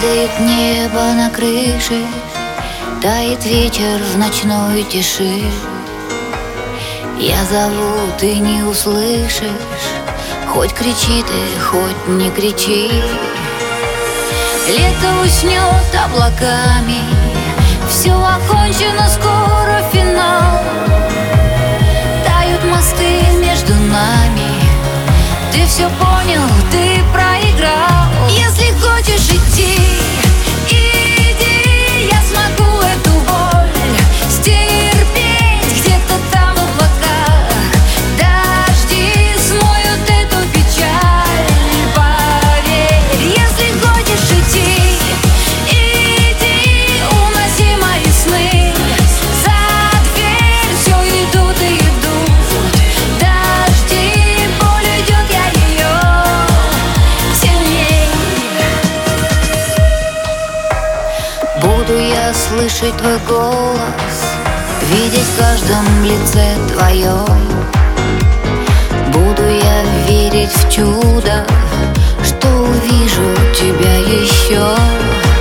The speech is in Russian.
Падает небо на крыше, тает вечер в ночной тиши. Я зову, ты не услышишь, хоть кричи ты, хоть не кричи. Лето уснет облаками, все окончено, скоро финал. Тают мосты между нами, ты все понял, ты проиграл. Если хочешь идти, иди, я смогу эту боль стерпеть. Где-то там в облаках дожди смоют эту печаль. Поверь, если хочешь идти, иди, уноси мои сны за дверь. Все идут и идут дожди, боль идет, я ее сильней. Буду я слышать твой голос, видеть в каждом лице твоем. Буду я верить в чудо, что увижу тебя еще.